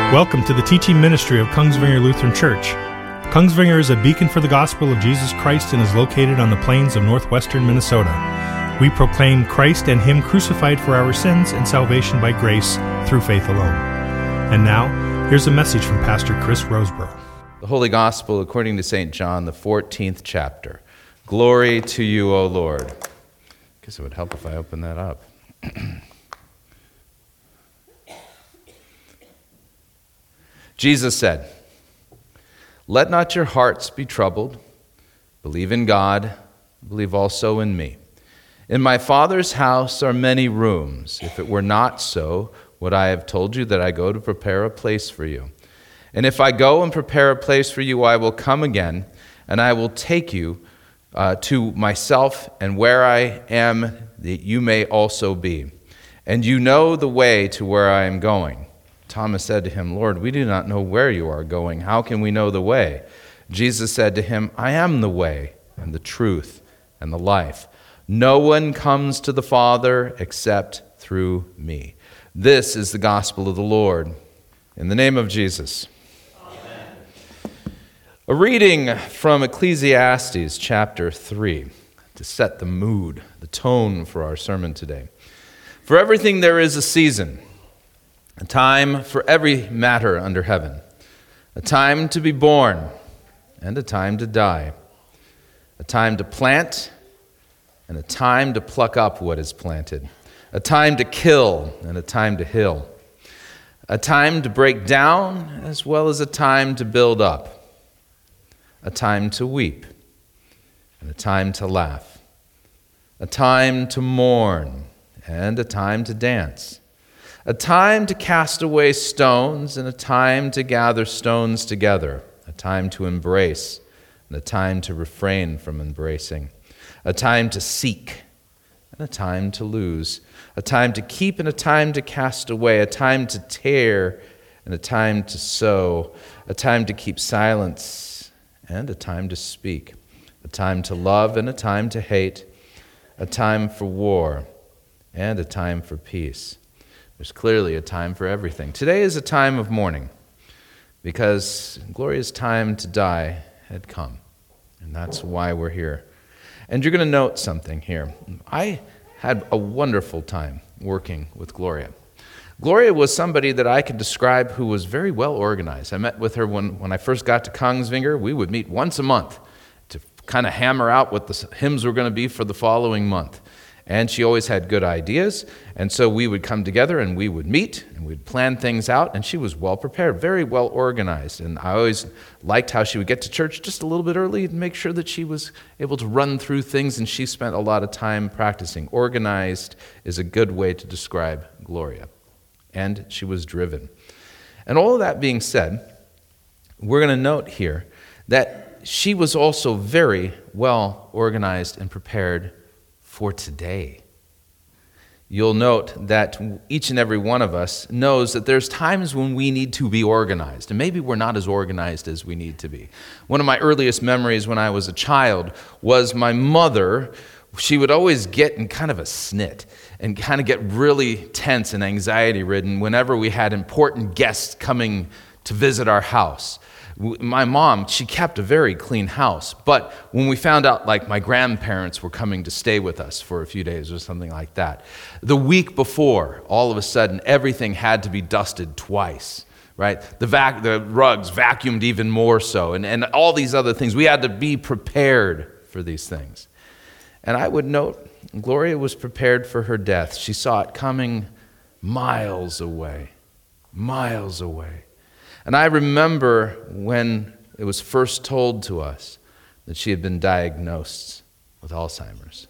Welcome to the teaching ministry of Kongsvinger Lutheran Church. Kongsvinger is a beacon for the gospel of Jesus Christ and is located on the plains of northwestern Minnesota. We proclaim Christ and Him crucified for our sins and salvation by grace through faith alone. And now, here's a message from Pastor Chris Roseborough. The Holy Gospel according to St. John, the 14th chapter. Glory to you, O Lord. I guess it would help if I open that up. Jesus said, "Let not your hearts be troubled. Believe in God, believe also in me. In my Father's house are many rooms. If it were not so, would I have told you that I go to prepare a place for you? And if I go and prepare a place for you, I will come again, and I will take you to myself, and where I am, that you may also be. And you know the way to where I am going." Thomas said to him, "Lord, we do not know where you are going. How can we know the way?" Jesus said to him, "I am the way and the truth and the life. No one comes to the Father except through me." This is the gospel of the Lord. In the name of Jesus. Amen. A reading from Ecclesiastes chapter 3 to set the mood, the tone for our sermon today. "For everything there is a season, a time for every matter under heaven, a time to be born and a time to die, a time to plant and a time to pluck up what is planted, a time to kill and a time to heal, a time to break down as well as a time to build up, a time to weep and a time to laugh, a time to mourn and a time to dance, a time to cast away stones and a time to gather stones together, a time to embrace and a time to refrain from embracing, a time to seek and a time to lose, a time to keep and a time to cast away, a time to tear and a time to sow, a time to keep silence and a time to speak, a time to love and a time to hate, a time for war and a time for peace." There's clearly a time for everything. Today is a time of mourning because Gloria's time to die had come, and that's why we're here. And you're going to note something here. I had a wonderful time working with Gloria. Gloria was somebody that I could describe who was very well organized. I met with her when I first got to Kongsvinger. We would meet once a month to kind of hammer out what the hymns were going to be for the following month. And she always had good ideas, and so we would come together and we would meet and we'd plan things out, and she was well prepared, very well organized. And I always liked how she would get to church just a little bit early and make sure that she was able to run through things, and she spent a lot of time practicing. Organized is a good way to describe Gloria. And she was driven. And all of that being said, we're going to note here that she was also very well organized and prepared for today. You'll note that each and every one of us knows that there's times when we need to be organized, and maybe we're not as organized as we need to be. One of my earliest memories when I was a child was my mother. She would always get in kind of a snit and kind of get really tense and anxiety-ridden whenever we had important guests coming to visit our house. My mom, she kept a very clean house, but when we found out like my grandparents were coming to stay with us for a few days or something like that, the week before, all of a sudden, everything had to be dusted twice, right? The rugs vacuumed even more so, and all these other things. We had to be prepared for these things. And I would note, Gloria was prepared for her death. She saw it coming miles away, miles away. And I remember when it was first told to us that she had been diagnosed with Alzheimer's.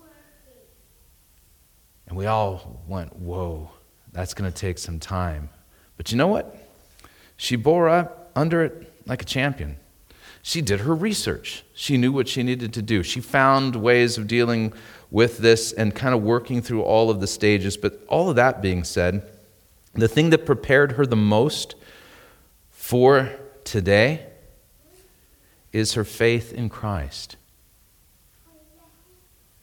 And we all went, whoa, that's going to take some time. But you know what? She bore up under it like a champion. She did her research. She knew what she needed to do. She found ways of dealing with this and kind of working through all of the stages. But all of that being said, the thing that prepared her the most for today is her faith in Christ.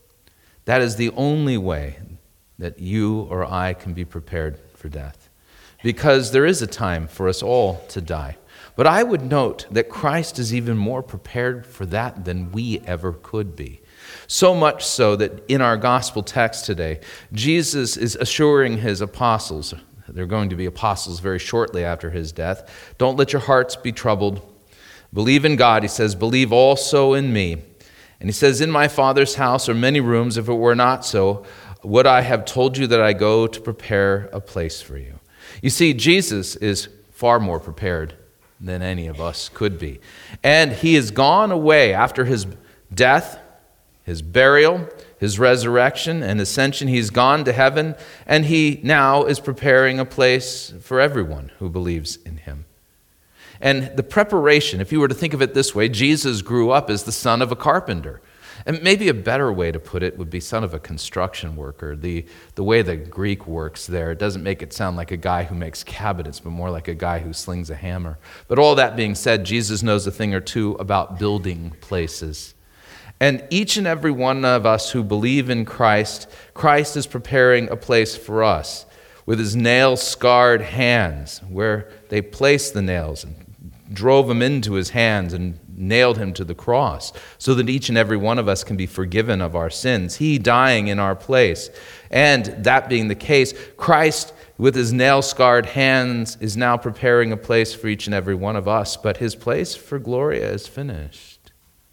That is the only way that you or I can be prepared for death. because there is a time for us all to die. But I would note that Christ is even more prepared for that than we ever could be. So much so that in our gospel text today, Jesus is assuring his apostles, they're going to be apostles very shortly after his death, don't let your hearts be troubled. Believe in God, he says, believe also in me. And he says, in my Father's house are many rooms. If it were not so, would I have told you that I go to prepare a place for you? You see, Jesus is far more prepared than any of us could be. And he has gone away after his death, his burial, his resurrection, and ascension. He's gone to heaven, and he now is preparing a place for everyone who believes in him. And the preparation, if you were to think of it this way, Jesus grew up as the son of a carpenter. And maybe a better way to put it would be son of a construction worker. The way the Greek works there, it doesn't make it sound like a guy who makes cabinets, but more like a guy who slings a hammer. But all that being said, Jesus knows a thing or two about building places. And each and every one of us who believe in Christ, Christ is preparing a place for us with his nail-scarred hands, where they placed the nails and drove them into his hands and nailed him to the cross, so that each and every one of us can be forgiven of our sins, he dying in our place. And that being the case, Christ, with his nail-scarred hands, is now preparing a place for each and every one of us, but his place for Gloria is finished.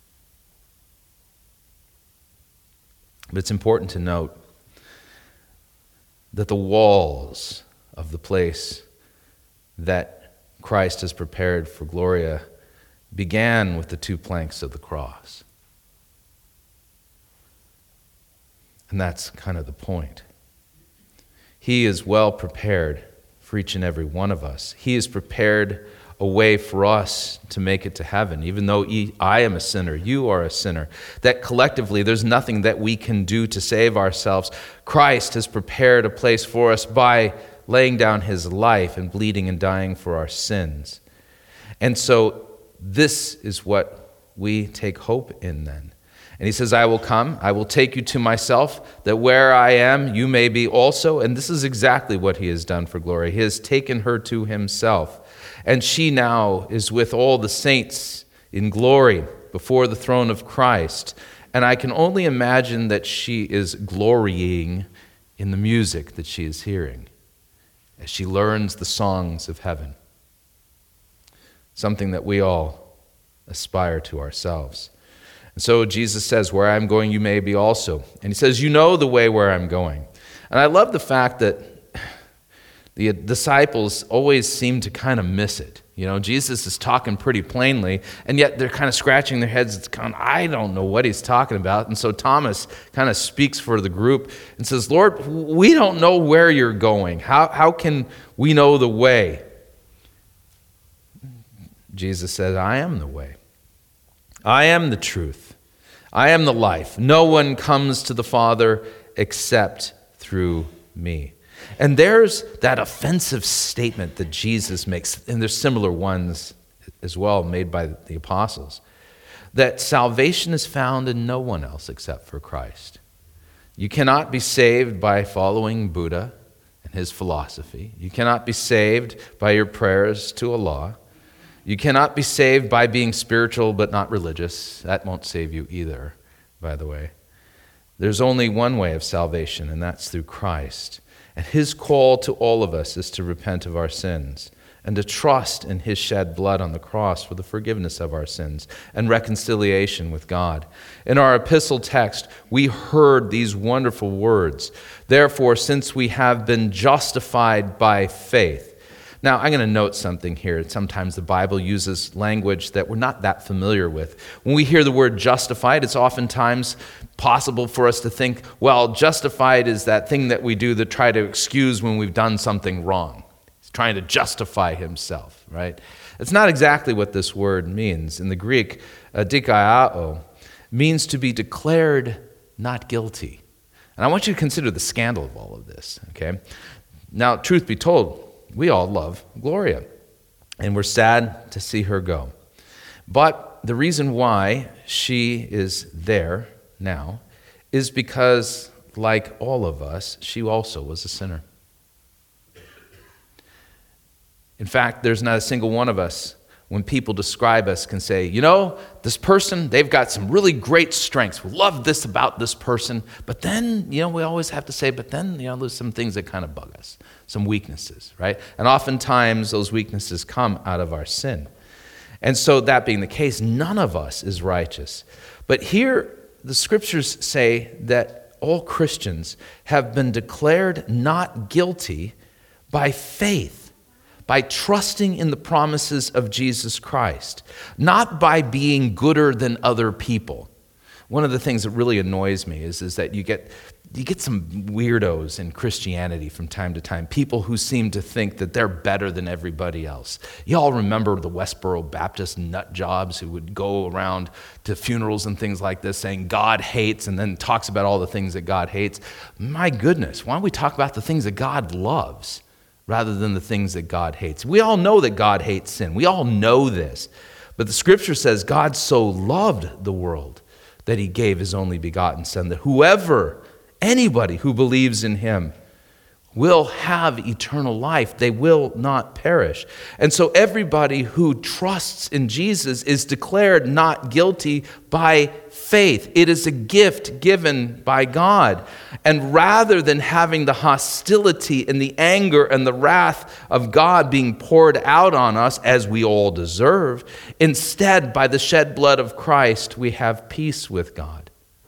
But it's important to note that the walls of the place that Christ has prepared for Gloria began with the 2 planks of the cross. And that's kind of the point. He is well prepared for each and every one of us. He has prepared a way for us to make it to heaven, even though I am a sinner, you are a sinner, that collectively there's nothing that we can do to save ourselves. Christ has prepared a place for us by laying down his life and bleeding and dying for our sins. And so this is what we take hope in then. And he says, I will come, I will take you to myself, that where I am, you may be also. And this is exactly what he has done for Gloria. He has taken her to himself. And she now is with all the saints in glory before the throne of Christ. And I can only imagine that she is glorying in the music that she is hearing as she learns the songs of heaven. Something that we all aspire to ourselves. And so Jesus says, where I'm going, you may be also. And he says, you know the way where I'm going. And I love the fact that the disciples always seem to kind of miss it. You know, Jesus is talking pretty plainly, and yet they're kind of scratching their heads. It's kind of, I don't know what he's talking about. And so Thomas kind of speaks for the group and says, Lord, we don't know where you're going. How can we know the way? Jesus said, I am the way. I am the truth. I am the life. No one comes to the Father except through me. And there's that offensive statement that Jesus makes, and there's similar ones as well made by the apostles, that salvation is found in no one else except for Christ. You cannot be saved by following Buddha and his philosophy. You cannot be saved by your prayers to Allah. You cannot be saved by being spiritual but not religious. That won't save you either, by the way. There's only one way of salvation, and that's through Christ. And his call to all of us is to repent of our sins and to trust in his shed blood on the cross for the forgiveness of our sins and reconciliation with God. In our epistle text, we heard these wonderful words. Therefore, since we have been justified by faith. Now, I'm going to note something here. Sometimes the Bible uses language that we're not that familiar with. When we hear the word justified, it's oftentimes possible for us to think, well, justified is that thing that we do to try to excuse when we've done something wrong. He's trying to justify himself, right? It's not exactly what this word means. In the Greek, dikaiao means to be declared not guilty. And I want you to consider the scandal of all of this, okay? Now, truth be told, we all love Gloria, and we're sad to see her go. But the reason why she is there now is because, like all of us, she also was a sinner. In fact, there's not a single one of us, when people describe us, can say, this person, they've got some really great strengths. We love this about this person. But then, we always have to say, but then, there's some things that kind of bug us, some weaknesses, right? And oftentimes those weaknesses come out of our sin. And so that being the case, none of us is righteous. But here, the scriptures say that all Christians have been declared not guilty by faith, by trusting in the promises of Jesus Christ, not by being gooder than other people. One of the things that really annoys me is that you get some weirdos in Christianity from time to time, people who seem to think that they're better than everybody else. You all remember the Westboro Baptist nut jobs who would go around to funerals and things like this saying God hates and then talks about all the things that God hates. My goodness, why don't we talk about the things that God loves rather than the things that God hates? We all know that God hates sin. We all know this. But the scripture says God so loved the world that he gave his only begotten Son, that anybody who believes in him will have eternal life. They will not perish. And so everybody who trusts in Jesus is declared not guilty by faith. It is a gift given by God. And rather than having the hostility and the anger and the wrath of God being poured out on us as we all deserve, instead, by the shed blood of Christ, we have peace with God.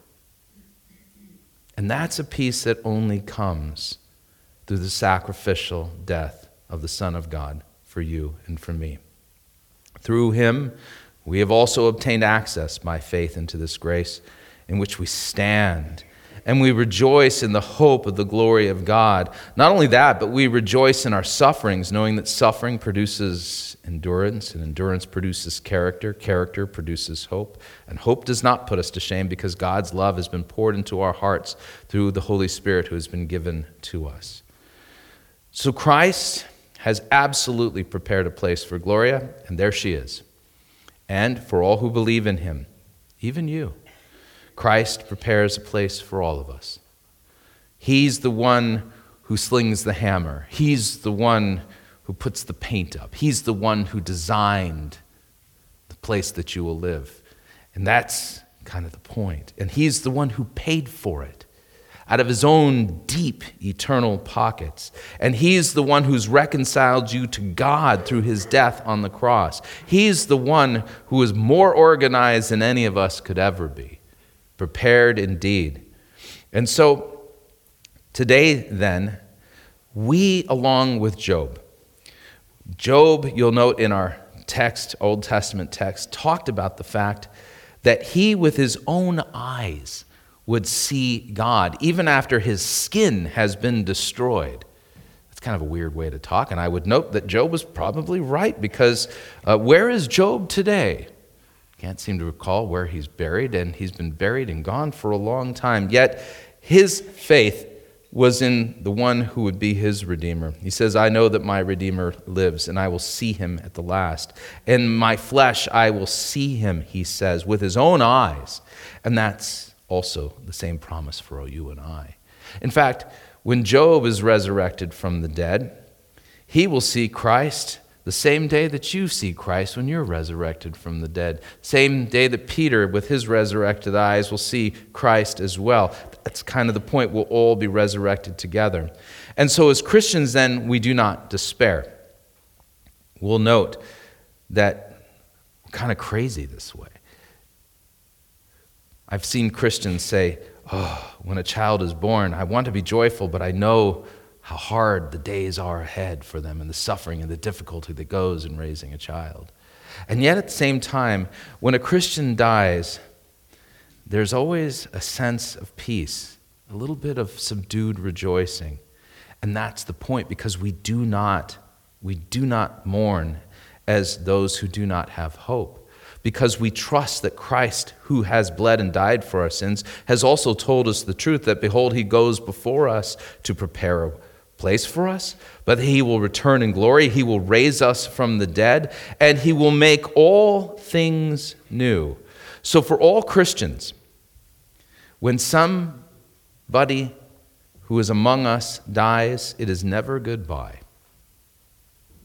And that's a peace that only comes through the sacrificial death of the Son of God for you and for me. Through him, we have also obtained access by faith into this grace in which we stand, and we rejoice in the hope of the glory of God. Not only that, but we rejoice in our sufferings, knowing that suffering produces endurance, and endurance produces character. Character produces hope, and hope does not put us to shame because God's love has been poured into our hearts through the Holy Spirit who has been given to us. So Christ has absolutely prepared a place for Gloria, and there she is. And for all who believe in him, even you, Christ prepares a place for all of us. He's the one who slings the hammer. He's the one who puts the paint up. He's the one who designed the place that you will live. And that's kind of the point. And he's the one who paid for it out of his own deep, eternal pockets. And he's the one who's reconciled you to God through his death on the cross. He's the one who is more organized than any of us could ever be. Prepared indeed. And so, today then, we, along with Job, you'll note in our text, Old Testament text, talked about the fact that he with his own eyes would see God, even after his skin has been destroyed. That's kind of a weird way to talk, and I would note that Job was probably right, because where is Job today? Can't seem to recall where he's buried, and he's been buried and gone for a long time. Yet his faith was in the one who would be his Redeemer. He says, I know that my Redeemer lives, and I will see him at the last. In my flesh I will see him, he says, with his own eyes. And that's also the same promise for you and I. In fact, when Job is resurrected from the dead, he will see Christ the same day that you see Christ when you're resurrected from the dead. Same day that Peter, with his resurrected eyes, will see Christ as well. That's kind of the point. We'll all be resurrected together. And so as Christians, then, we do not despair. We'll note that we're kind of crazy this way. I've seen Christians say, when a child is born, I want to be joyful, but I know how hard the days are ahead for them and the suffering and the difficulty that goes in raising a child. And yet at the same time, when a Christian dies, there's always a sense of peace, a little bit of subdued rejoicing. And that's the point, because we do not mourn as those who do not have hope. Because we trust that Christ, who has bled and died for our sins, has also told us the truth that, behold, he goes before us to prepare a place for us, but he will return in glory, he will raise us from the dead, and he will make all things new. So for all Christians, when somebody who is among us dies, it is never goodbye.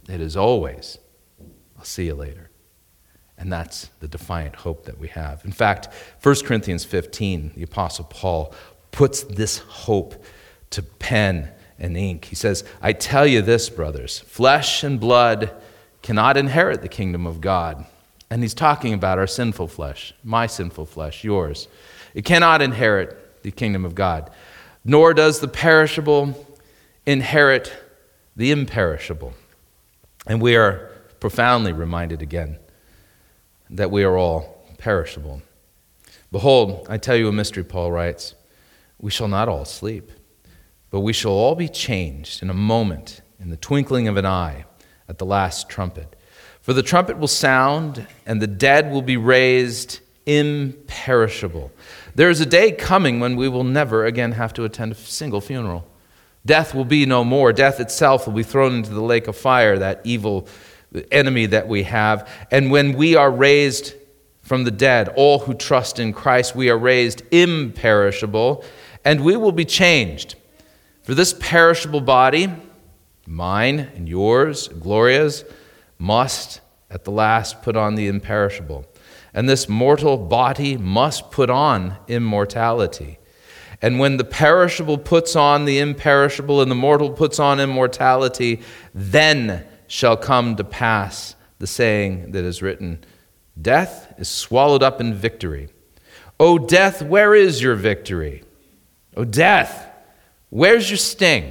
It is always, I'll see you later. And that's the defiant hope that we have. In fact, 1 Corinthians 15, the Apostle Paul puts this hope to pen and ink. He says, I tell you this, brothers, flesh and blood cannot inherit the kingdom of God. And he's talking about our sinful flesh, my sinful flesh, yours. It cannot inherit the kingdom of God, nor does the perishable inherit the imperishable. And we are profoundly reminded again that we are all perishable. Behold, I tell you a mystery, Paul writes, we shall not all sleep, but we shall all be changed in a moment, in the twinkling of an eye, at the last trumpet. For the trumpet will sound, and the dead will be raised imperishable. There is a day coming when we will never again have to attend a single funeral. Death will be no more. Death itself will be thrown into the lake of fire, that evil enemy that we have. And when we are raised from the dead, all who trust in Christ, we are raised imperishable, and we will be changed. For this perishable body, mine and yours, Gloria's, must at the last put on the imperishable. And this mortal body must put on immortality. And when the perishable puts on the imperishable and the mortal puts on immortality, then shall come to pass the saying that is written, death is swallowed up in victory. O death, where is your victory? O death, where's your sting?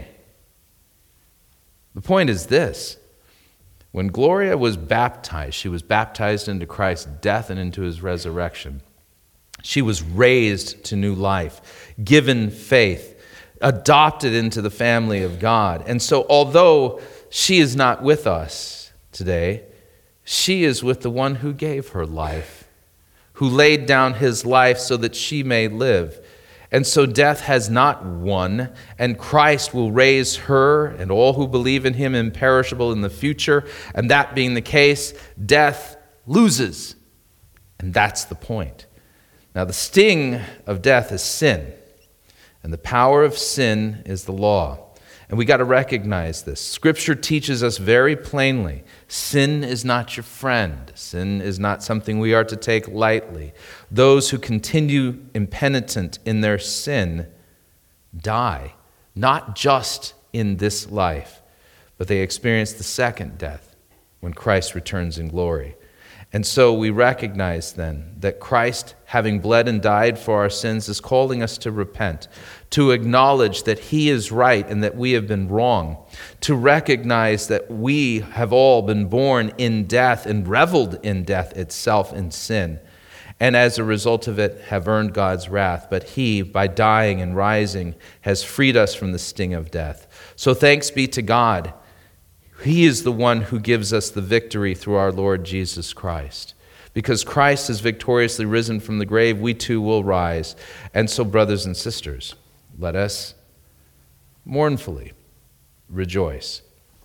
The point is this. When Gloria was baptized, she was baptized into Christ's death and into his resurrection. She was raised to new life, given faith, adopted into the family of God. And so although she is not with us today, she is with the one who gave her life, who laid down his life so that she may live. And so death has not won, and Christ will raise her and all who believe in him imperishable in the future. And that being the case, death loses. And that's the point. Now, the sting of death is sin, and the power of sin is the law. And we got to recognize this. Scripture teaches us very plainly, sin is not your friend. Sin is not something we are to take lightly. Those who continue impenitent in their sin die, not just in this life, but they experience the second death when Christ returns in glory. And so we recognize then that Christ, having bled and died for our sins, is calling us to repent, to acknowledge that he is right and that we have been wrong, to recognize that we have all been born in death and reveled in death itself in sin, and as a result of it have earned God's wrath. But he, by dying and rising, has freed us from the sting of death. So thanks be to God. He is the one who gives us the victory through our Lord Jesus Christ. Because Christ is victoriously risen from the grave, we too will rise. And so, brothers and sisters, let us mournfully rejoice.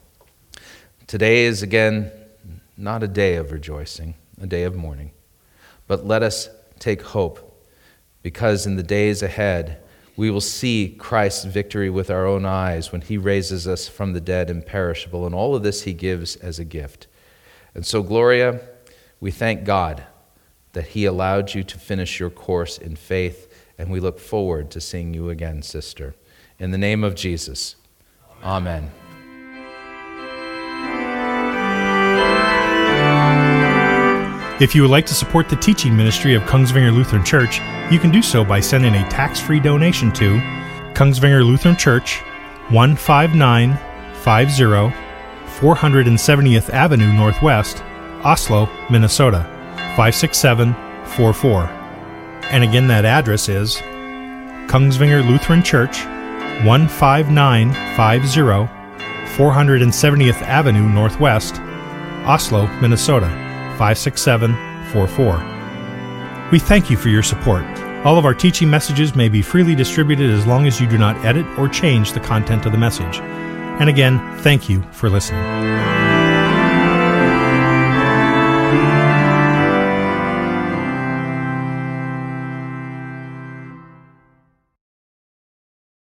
Today is again not a day of rejoicing, a day of mourning. But let us take hope, because in the days ahead, we will see Christ's victory with our own eyes when he raises us from the dead imperishable. And all of this he gives as a gift. And so, Gloria, we thank God that he allowed you to finish your course in faith. And we look forward to seeing you again, sister. In the name of Jesus, amen. If you would like to support the teaching ministry of Kongsvinger Lutheran Church, you can do so by sending a tax-free donation to Kongsvinger Lutheran Church, 15950 470th Avenue Northwest, Oslo, Minnesota, 56744. And again, that address is Kongsvinger Lutheran Church, 15950 470th Avenue Northwest, Oslo, Minnesota, 56744. We thank you for your support. All of our teaching messages may be freely distributed as long as you do not edit or change the content of the message. And again, thank you for listening.